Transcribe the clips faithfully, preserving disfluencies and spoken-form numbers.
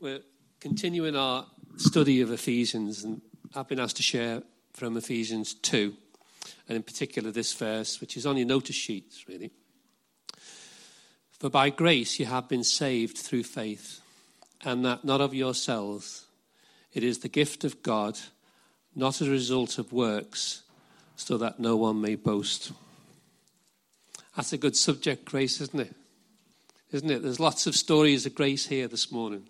We're continuing our study of Ephesians, and I've been asked to share from Ephesians two, and in particular this verse, which is on your notice sheets, really. For by grace you have been saved through faith, and that not of yourselves. It is the gift of God, not a result of works, so that no one may boast. That's a good subject, grace, isn't it? Isn't it? There's lots of stories of grace here this morning.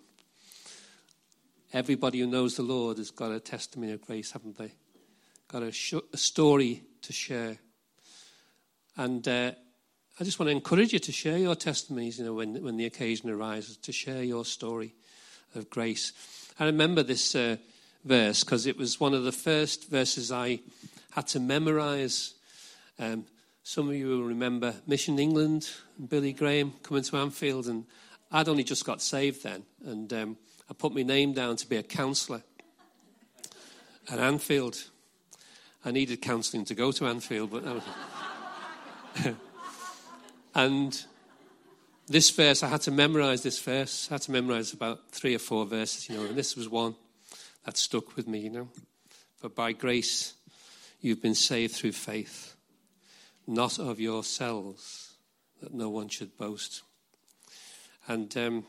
Everybody who knows the Lord has got a testimony of grace, haven't they? Got a, sh- a story to share. And uh, I just want to encourage you to share your testimonies, you know, when, when the occasion arises, to share your story of grace. I remember this uh, verse because it was one of the first verses I had to memorize. Um, some of you will remember Mission England and Billy Graham coming to Anfield, and I'd only just got saved then, and um, I put my name down to be a counsellor at Anfield. I needed counselling to go to Anfield, but that was and this verse, I had to memorize this verse. I had to memorize about three or four verses, you know, and this was one that stuck with me, you know. For by grace you've been saved through faith, not of yourselves, that no one should boast. And, um,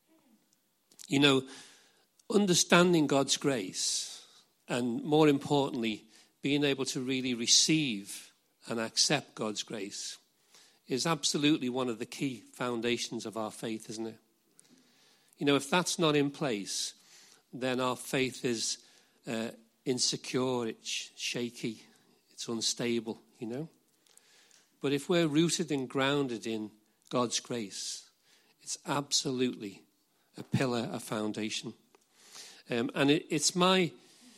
you know, understanding God's grace, and more importantly, being able to really receive and accept God's grace, is absolutely one of the key foundations of our faith, isn't it? You know, if that's not in place, then our faith is uh, insecure, it's shaky, it's unstable, you know. But if we're rooted and grounded in God's grace, it's absolutely a pillar, a foundation. Um, and it, it's my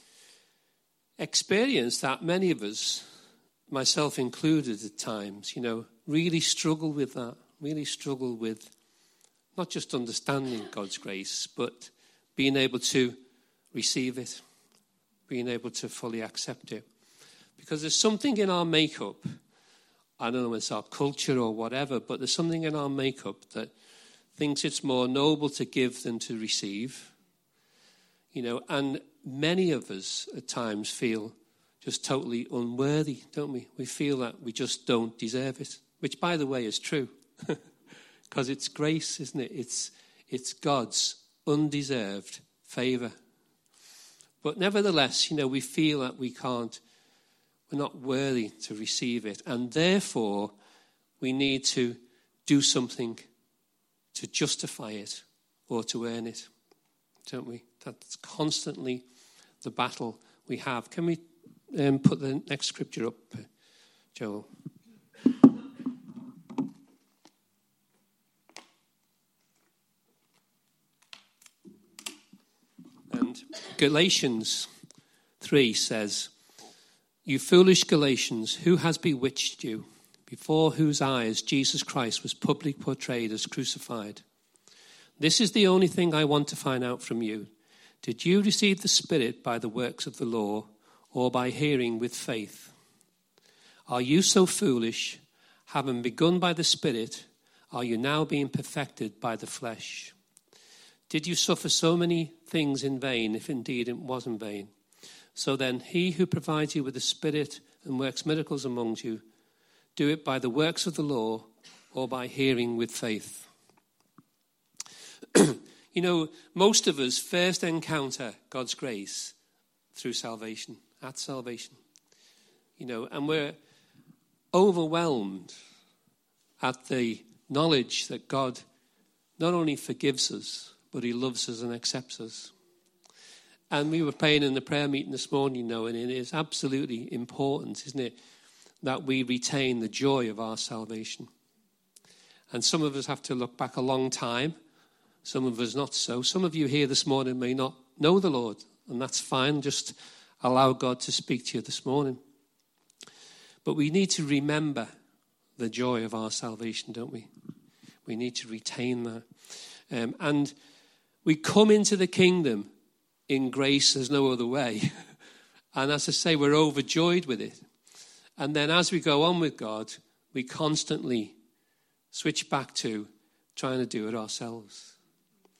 experience that many of us, myself included at times, you know, really struggle with that, really struggle with not just understanding God's grace, but being able to receive it, being able to fully accept it. Because there's something in our makeup, I don't know if it's our culture or whatever, but there's something in our makeup that thinks it's more noble to give than to receive. You know, and many of us at times feel just totally unworthy, don't we? We feel that we just don't deserve it, which, by the way, is true. Because it's grace, isn't it? It's, it's God's undeserved favour. But nevertheless, you know, we feel that we can't, we're not worthy to receive it. And therefore, we need to do something to justify it or to earn it, don't we? That's constantly the battle we have. Can we um, put the next scripture up, Joel? And Galatians three says, "You foolish Galatians, who has bewitched you, before whose eyes Jesus Christ was publicly portrayed as crucified? This is the only thing I want to find out from you. Did you receive the Spirit by the works of the law, or by hearing with faith? Are you so foolish? Having begun by the Spirit, are you now being perfected by the flesh? Did you suffer so many things in vain, if indeed it was in vain? So then, he who provides you with the Spirit and works miracles among you, do it by the works of the law or by hearing with faith." You know, most of us first encounter God's grace through salvation, at salvation. You know, and we're overwhelmed at the knowledge that God not only forgives us, but he loves us and accepts us. And we were praying in the prayer meeting this morning, you know, and it is absolutely important, isn't it, that we retain the joy of our salvation. And some of us have to look back a long time, some of us not so. Some of you here this morning may not know the Lord, and that's fine. Just allow God to speak to you this morning. But we need to remember the joy of our salvation, don't we? We need to retain that. Um, and we come into the kingdom in grace as no other way. And as I say, we're overjoyed with it. And then as we go on with God, we constantly switch back to trying to do it ourselves.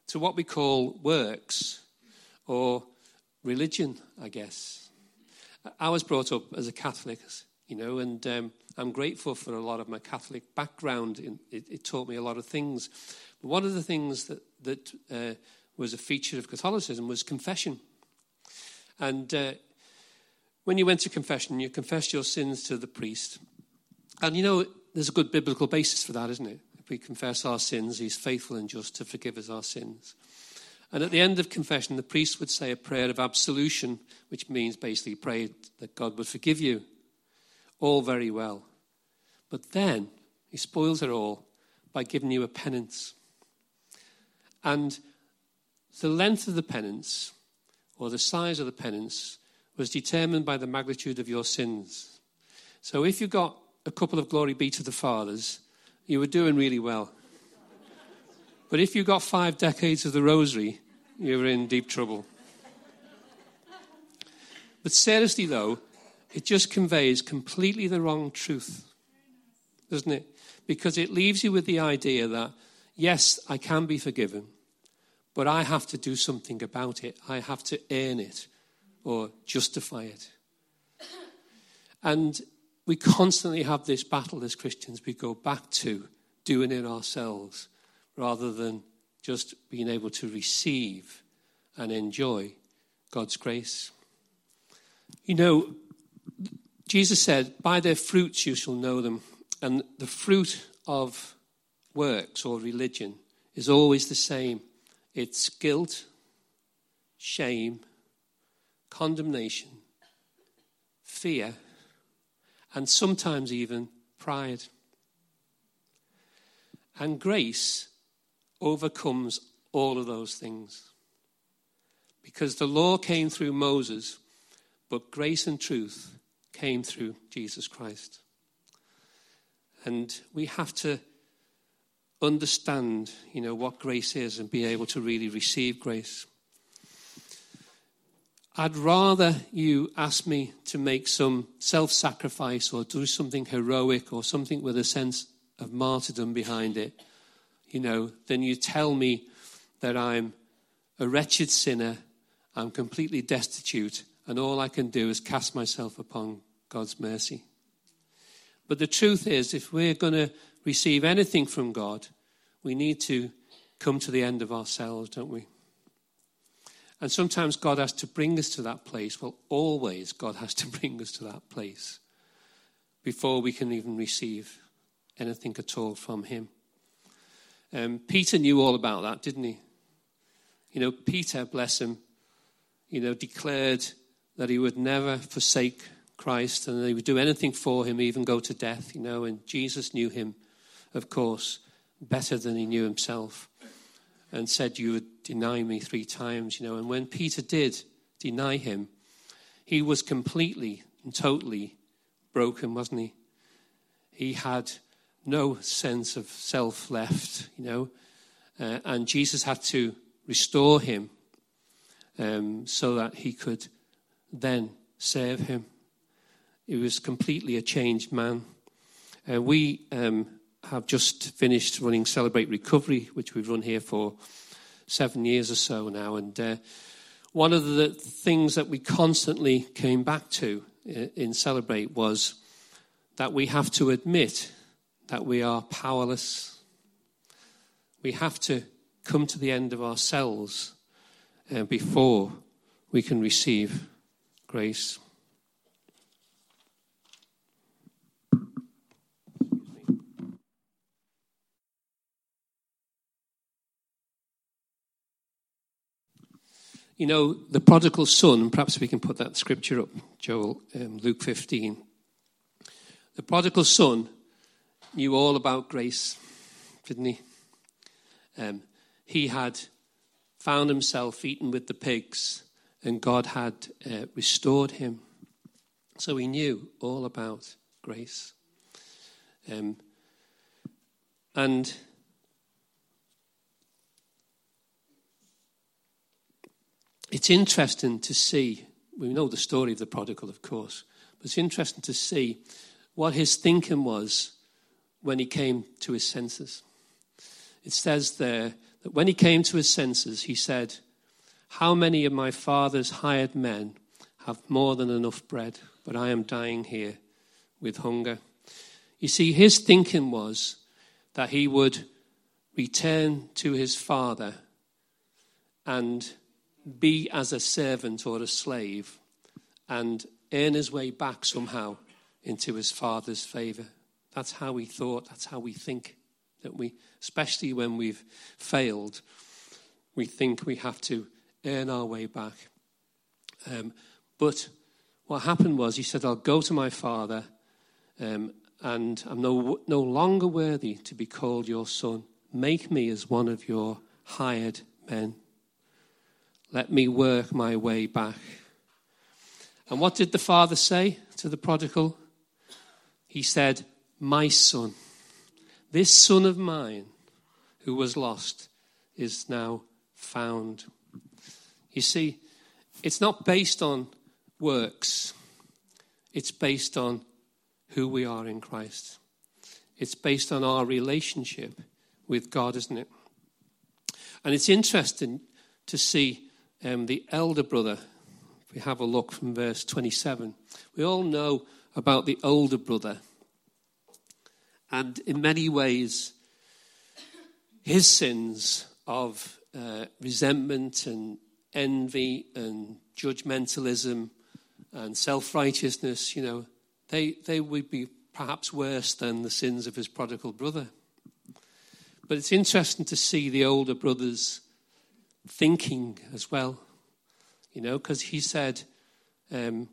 to what we call works or religion, I guess. I was brought up as a Catholic, you know, and um, I'm grateful for a lot of my Catholic background. It, it taught me a lot of things. But one of the things that, that uh, was a feature of Catholicism was confession. And uh, when you went to confession, you confessed your sins to the priest. And, you know, there's a good biblical basis for that, isn't it? If we confess our sins, he's faithful and just to forgive us our sins. And at the end of confession, the priest would say a prayer of absolution, which means basically pray that God would forgive you. All very well. But then he spoils it all by giving you a penance. And the length of the penance, or the size of the penance, was determined by the magnitude of your sins. So if you got a couple of glory be to the fathers, you were doing really well. But if you got five decades of the rosary, you were in deep trouble. But seriously, though, it just conveys completely the wrong truth, doesn't it? Because it leaves you with the idea that, yes, I can be forgiven, but I have to do something about it. I have to earn it or justify it. And we constantly have this battle as Christians. We go back to doing it ourselves rather than just being able to receive and enjoy God's grace. You know, Jesus said, by their fruits you shall know them. And the fruit of works or religion is always the same. It's guilt, shame, condemnation, fear, and sometimes even pride. And grace overcomes all of those things. Because the law came through Moses, but grace and truth came through Jesus Christ. And we have to understand, you know, what grace is and be able to really receive grace. I'd rather you ask me to make some self-sacrifice or do something heroic or something with a sense of martyrdom behind it, you know, than you tell me that I'm a wretched sinner, I'm completely destitute, and all I can do is cast myself upon God's mercy. But the truth is, if we're going to receive anything from God, we need to come to the end of ourselves, don't we? And sometimes God has to bring us to that place. Well, always God has to bring us to that place before we can even receive anything at all from him. Um, Peter knew all about that, didn't he? You know, Peter, bless him, you know, declared that he would never forsake Christ and that he would do anything for him, even go to death, you know, and Jesus knew him, of course, better than he knew himself and said, you would deny me three times, you know. And when Peter did deny him, he was completely and totally broken, wasn't he? He had no sense of self left, you know, uh, and Jesus had to restore him um, so that he could then serve him. He was completely a changed man. Uh, we um, have just finished running Celebrate Recovery, which we've run here for seven years or so now. And uh, one of the things that we constantly came back to in Celebrate was that we have to admit that we are powerless. We have to come to the end of ourselves uh, before we can receive grace. You know, the prodigal son, perhaps we can put that scripture up, Joel, um, Luke fifteen. The prodigal son knew all about grace, didn't he? Um, he had found himself eaten with the pigs, and God had uh, restored him. So he knew all about grace. Um, and it's interesting to see, we know the story of the prodigal, of course, but it's interesting to see what his thinking was when he came to his senses. It says there that when he came to his senses, he said, "How many of my father's hired men have more than enough bread, but I am dying here with hunger?" You see, his thinking was that he would return to his father and be as a servant or a slave and earn his way back somehow into his father's favor. That's how he thought. That's how we think, don't we? Especially when we've failed, we think we have to earn our way back. Um, but what happened was he said, "I'll go to my father um, and I'm no, no longer worthy to be called your son. Make me as one of your hired men. Let me work my way back." And what did the father say to the prodigal? He said, "My son, this son of mine who was lost is now found." You see, it's not based on works. It's based on who we are in Christ. It's based on our relationship with God, isn't it? And it's interesting to see um, the elder brother. If we have a look from verse twenty-seven, we all know about the older brother. And in many ways, his sins of uh, resentment and envy and judgmentalism and self-righteousness, you know, they, they would be perhaps worse than the sins of his prodigal brother. But it's interesting to see the older brother's thinking as well, you know, because he said um,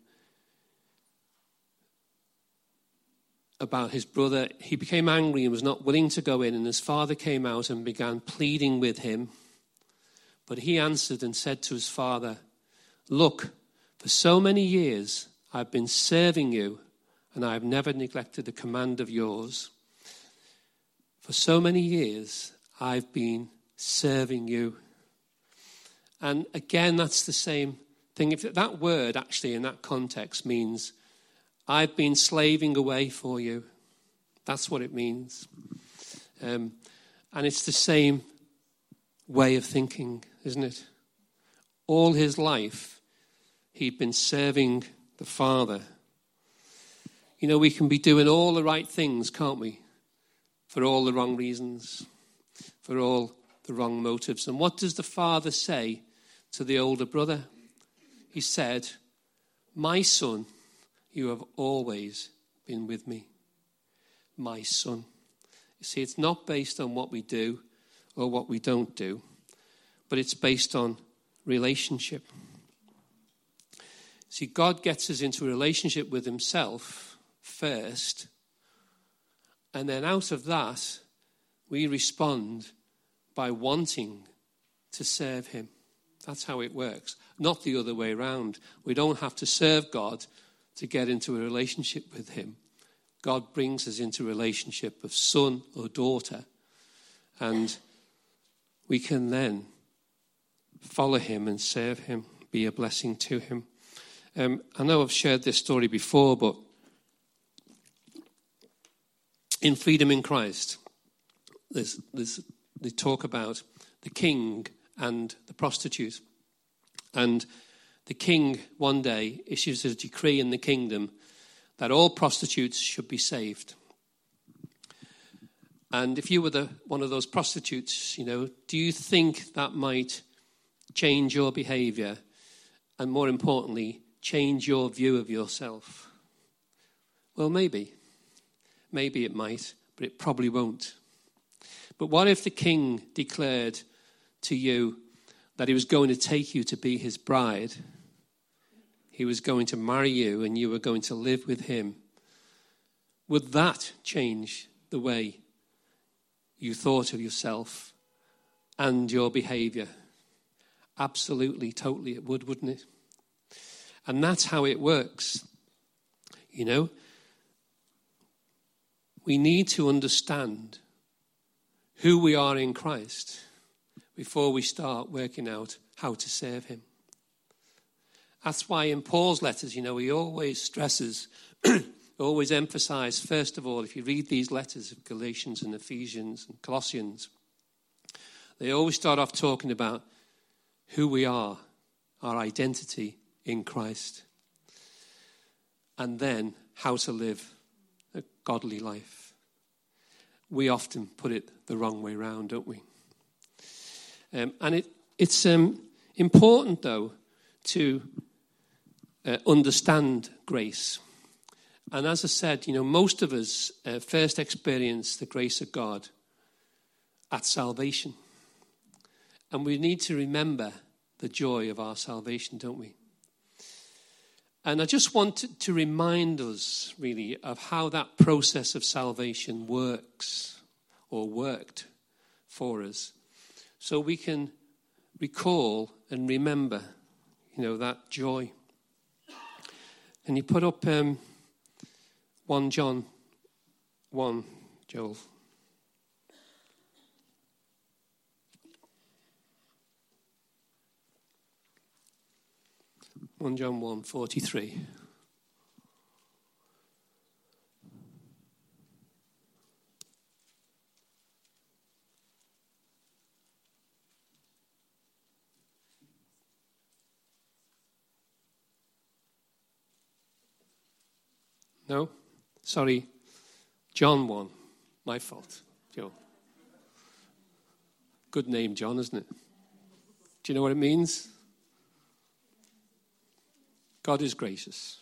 about his brother, he became angry and was not willing to go in, and his father came out and began pleading with him. But he answered and said to his father, "Look, for so many years I've been serving you, and I have never neglected a command of yours. For so many years I've been serving you." And again, that's the same thing. If that word actually in that context means, I've been slaving away for you. That's what it means. Um, and it's the same way of thinking, isn't it? All his life, he'd been serving the Father. You know, we can be doing all the right things, can't we? For all the wrong reasons, for all the wrong motives. And what does the Father say to the older brother? He said, "My son, you have always been with me." My son. You see, it's not based on what we do or what we don't do, but it's based on relationship. See, God gets us into a relationship with himself first, and then out of that, we respond by wanting to serve him. That's how it works, not the other way around. We don't have to serve God to get into a relationship with him. God brings us into a relationship of son or daughter, and we can then follow him and serve him, be a blessing to him. Um, I know I've shared this story before, but in Freedom in Christ, there's, there's, they talk about the king and the prostitute. And the king one day issues a decree in the kingdom that all prostitutes should be saved. And if you were the, one of those prostitutes, you know, do you think that might change your behavior and, more importantly, change your view of yourself? Well, maybe. Maybe it might, but it probably won't. But what if the king declared to you that he was going to take you to be his bride? He was going to marry you and you were going to live with him. Would that change the way you thought of yourself and your behavior? Absolutely, totally it would, wouldn't it? And that's how it works. You know, we need to understand who we are in Christ before we start working out how to serve him. That's why in Paul's letters, you know, he always stresses, always emphasizes, first of all, if you read these letters of Galatians and Ephesians and Colossians, they always start off talking about who we are, our identity in Christ, and then how to live a godly life. We often put it the wrong way round, don't we? Um, and it, it's um, important, though, to uh, understand grace. And as I said, you know, most of us uh, first experience the grace of God at salvation. And we need to remember the joy of our salvation, don't we? And I just want to remind us, really, of how that process of salvation works or worked for us, so we can recall and remember, you know, that joy. And you put up um, First John one, Joel. First John one, forty-three. No? Sorry. John one. My fault. Joe. Good name, John, isn't it? Do you know what it means? God is gracious.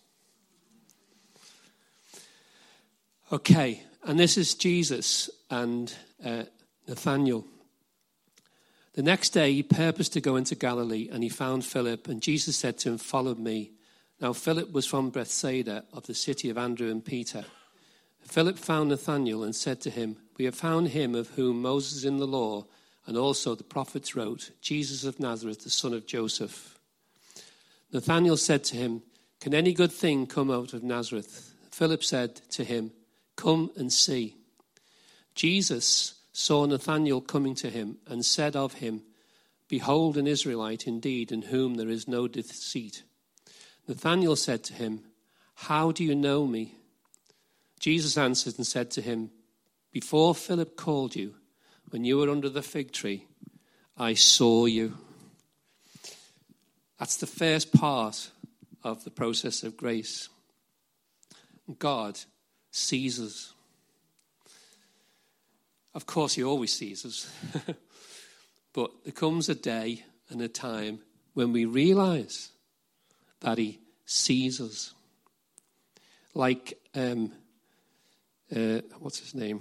Okay, and this is Jesus and uh, Nathanael. The next day he purposed to go into Galilee, and he found Philip, and Jesus said to him, "Follow me." Now Philip was from Bethsaida, of the city of Andrew and Peter. Philip found Nathanael and said to him, "We have found him of whom Moses in the law and also the prophets wrote, Jesus of Nazareth, the son of Joseph." Nathanael said to him, "Can any good thing come out of Nazareth?" Philip said to him, "Come and see." Jesus saw Nathanael coming to him and said of him, "Behold, an Israelite indeed, in whom there is no deceit." Nathanael said to him, "How do you know me?" Jesus answered and said to him, "Before Philip called you, when you were under the fig tree, I saw you." That's the first part of the process of grace. God sees us. Of course, he always sees us. But there comes a day and a time when we realize that he sees us. Like, um, uh, what's his name?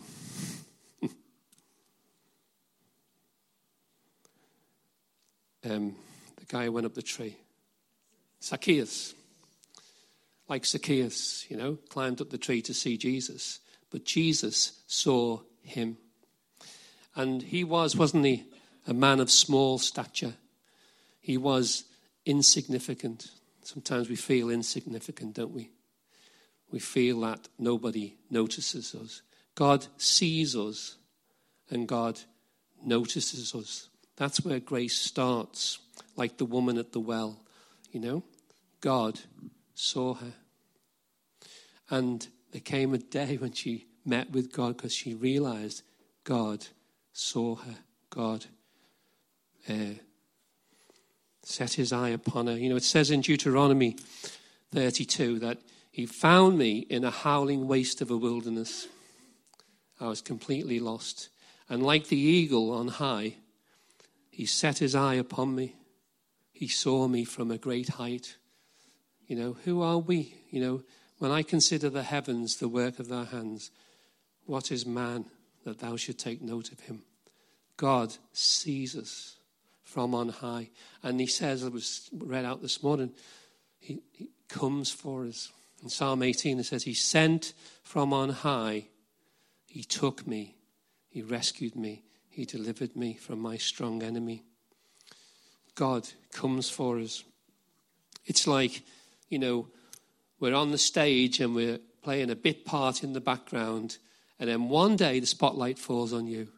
um, the guy who went up the tree. Zacchaeus. Like Zacchaeus, you know, climbed up the tree to see Jesus. But Jesus saw him. And he was, wasn't he, a man of small stature. He was insignificant. Sometimes we feel insignificant, don't we? We feel that nobody notices us. God sees us and God notices us. That's where grace starts, like the woman at the well, you know. God saw her. And there came a day when she met with God because she realized God saw her. God uh, set his eye upon her. You know, it says in Deuteronomy thirty-two that he found me in a howling waste of a wilderness. I was completely lost. And like the eagle on high, he set his eye upon me. He saw me from a great height. You know, who are we? You know, when I consider the heavens, the work of thy hands, what is man that thou should take note of him? God sees us from on high. And he says, it was read out this morning, he, he comes for us. In Psalm eighteen, it says, he sent from on high, he took me, he rescued me, he delivered me from my strong enemy. God comes for us. It's like, you know, we're on the stage and we're playing a bit part in the background, and then one day the spotlight falls on you.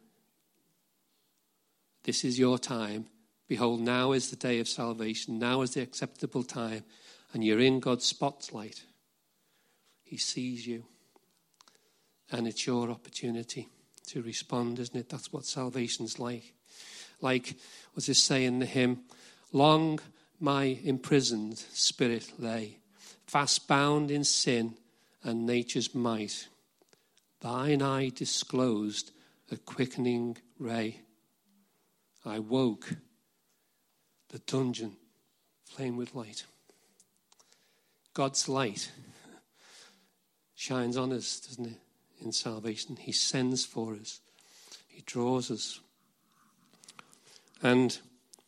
This is your time. Behold, now is the day of salvation. Now is the acceptable time. And you're in God's spotlight. He sees you. And it's your opportunity to respond, isn't it? That's what salvation's like. Like, was this saying in the hymn, long my imprisoned spirit lay, fast bound in sin and nature's might. Thine eye disclosed a quickening ray. I woke, the dungeon flame with light. God's light shines on us, doesn't it, in salvation. He sends for us. He draws us. And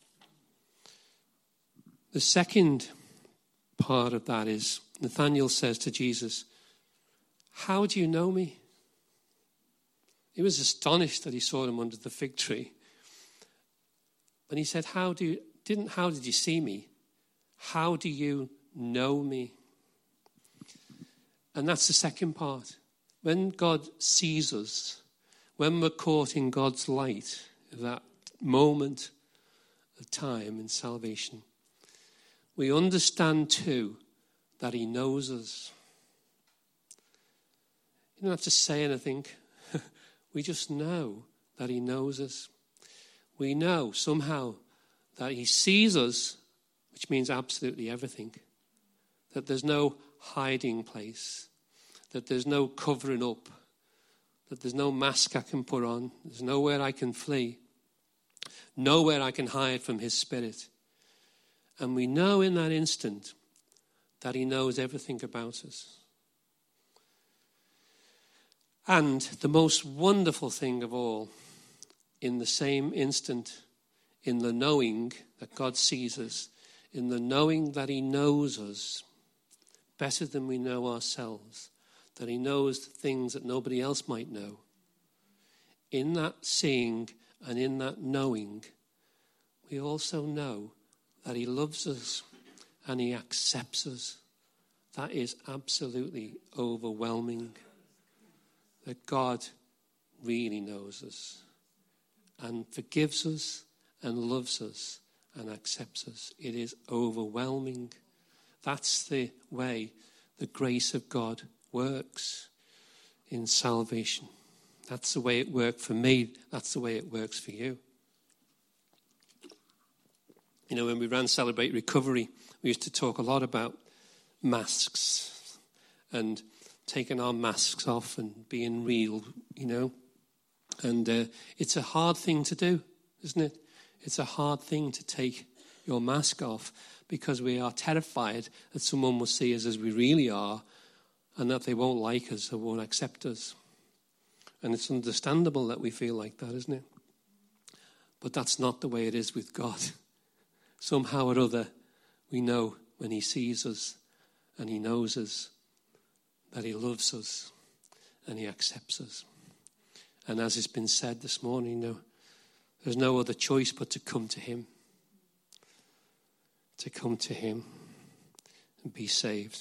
the second part of that is, Nathanael says to Jesus, how do you know me? He was astonished that he saw him under the fig tree. And he said, how do you, didn't, how did you see me? How do you know me? And that's the second part. When God sees us, when we're caught in God's light, that moment of time in salvation, we understand too that he knows us. You don't have to say anything. We just know that he knows us. We know somehow that he sees us, which means absolutely everything. That there's no hiding place. That there's no covering up. That there's no mask I can put on. There's nowhere I can flee. Nowhere I can hide from his spirit. And we know in that instant that he knows everything about us. And the most wonderful thing of all, in the same instant, in the knowing that God sees us, in the knowing that he knows us better than we know ourselves, that he knows things that nobody else might know, in that seeing and in that knowing, we also know that he loves us and he accepts us. That is absolutely overwhelming. That God really knows us and forgives us and loves us and accepts us. It is overwhelming. That's the way the grace of God works in salvation. That's the way it worked for me. That's the way it works for you. You know, when we ran Celebrate Recovery, we used to talk a lot about masks and taking our masks off and being real, you know. And uh, it's a hard thing to do, isn't it? It's a hard thing to take your mask off because we are terrified that someone will see us as we really are and that they won't like us or won't accept us. And it's understandable that we feel like that, isn't it? But that's not the way it is with God. Somehow or other, we know when he sees us and he knows us, that he loves us and he accepts us. And as it's been said this morning, you know, there's no other choice but to come to him. To come to him and be saved.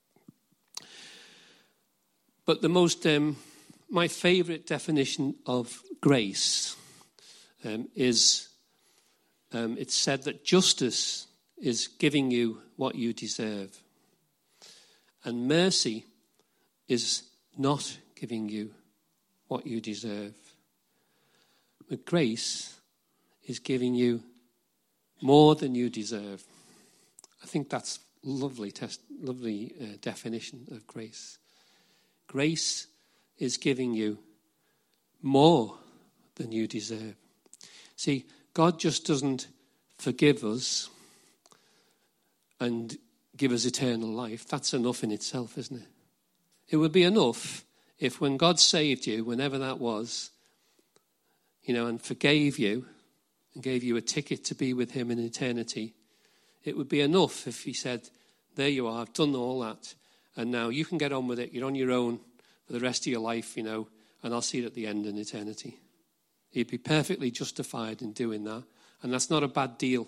But the most, um, my favourite definition of grace um, is, um, it's said that justice is giving you what you deserve. And mercy is not giving you what you deserve. But grace is giving you more than you deserve. I think that's lovely, test, lovely uh, definition of grace. Grace is giving you more than you deserve. See, God just doesn't forgive us and give us eternal life. That's enough in itself, isn't it? It would be enough if when God saved you, whenever that was, you know, and forgave you and gave you a ticket to be with him in eternity, it would be enough if he said, there you are, I've done all that, and now you can get on with it. You're on your own for the rest of your life, you know, and I'll see it at the end in eternity. He'd be perfectly justified in doing that, and that's not a bad deal.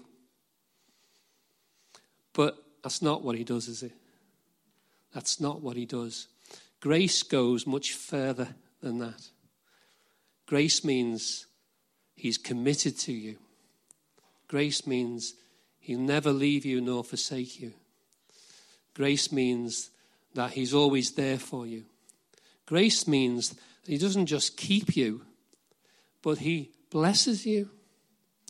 But that's not what he does, is it? That's not what he does. Grace goes much further than that. Grace means he's committed to you. Grace means he'll never leave you nor forsake you. Grace means that he's always there for you. Grace means that he doesn't just keep you, but he blesses you.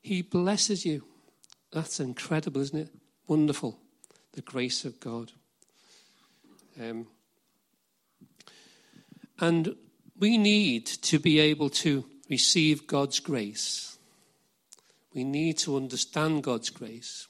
He blesses you. That's incredible, isn't it? Wonderful. The grace of God. Um, and we need to be able to receive God's grace. We need to understand God's grace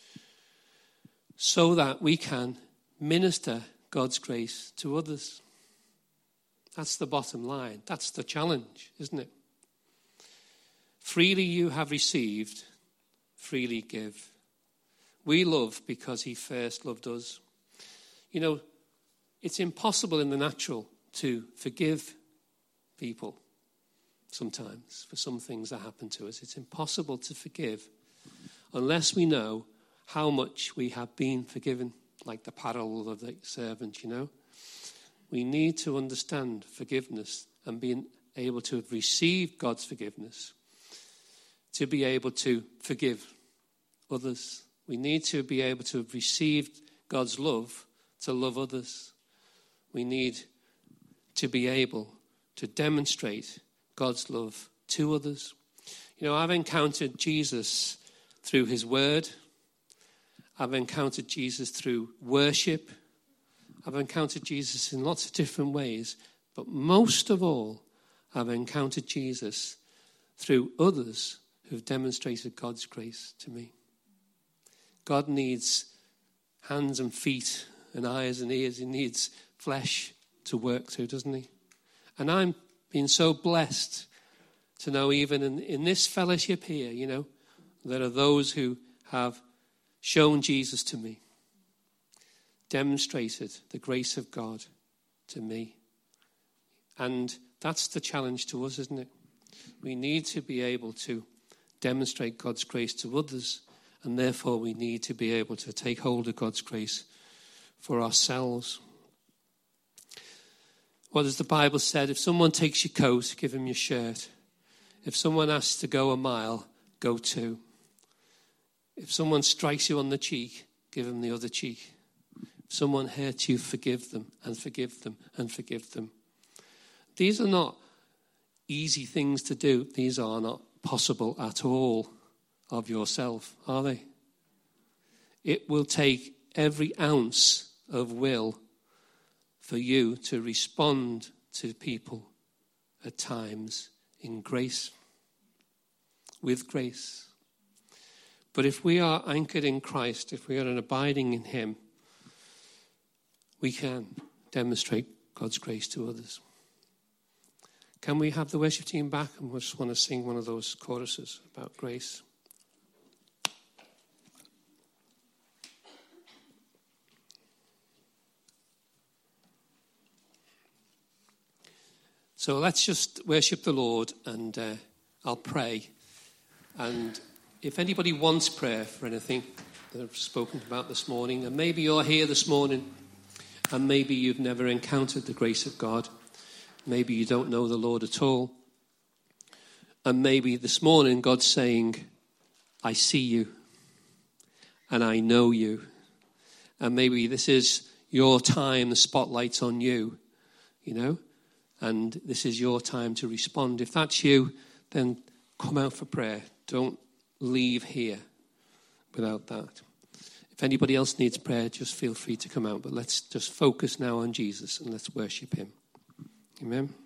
so that we can minister God's grace to others. That's the bottom line. That's the challenge, isn't it? Freely you have received, freely give. We love because he first loved us. You know, it's impossible in the natural to forgive people sometimes for some things that happen to us. It's impossible to forgive unless we know how much we have been forgiven, like the parable of the servant, you know. We need to understand forgiveness and being able to receive God's forgiveness, to be able to forgive others. We need to be able to have received God's love to love others. We need to be able to demonstrate God's love to others. You know, I've encountered Jesus through his word. I've encountered Jesus through worship. I've encountered Jesus in lots of different ways. But most of all, I've encountered Jesus through others who've demonstrated God's grace to me. God needs hands and feet and eyes and ears. He needs flesh to work through, doesn't he? And I'm being so blessed to know even in, in this fellowship here, you know, there are those who have shown Jesus to me, demonstrated the grace of God to me. And that's the challenge to us, isn't it? We need to be able to demonstrate God's grace to others, and therefore we need to be able to take hold of God's grace for ourselves. What has the Bible said? If someone takes your coat, give him your shirt. If someone asks to go a mile, go two. If someone strikes you on the cheek, give them the other cheek. If someone hurts you, forgive them and forgive them and forgive them. These are not easy things to do. These are not possible at all of yourself, are they? It will take every ounce of will for you to respond to people at times in grace, with grace. But if we are anchored in Christ, if we are abiding in him, we can demonstrate God's grace to others. Can we have the worship team back? And we just want to sing one of those choruses about grace. So let's just worship the Lord, and uh, I'll pray. And if anybody wants prayer for anything that I've spoken about this morning, and maybe you're here this morning, and maybe you've never encountered the grace of God, maybe you don't know the Lord at all, and maybe this morning God's saying, I see you, and I know you, and maybe this is your time, the spotlight's on you, you know, and this is your time to respond. If that's you, then come out for prayer. Don't leave here without that. If anybody else needs prayer, just feel free to come out. But let's just focus now on Jesus and let's worship him. Amen.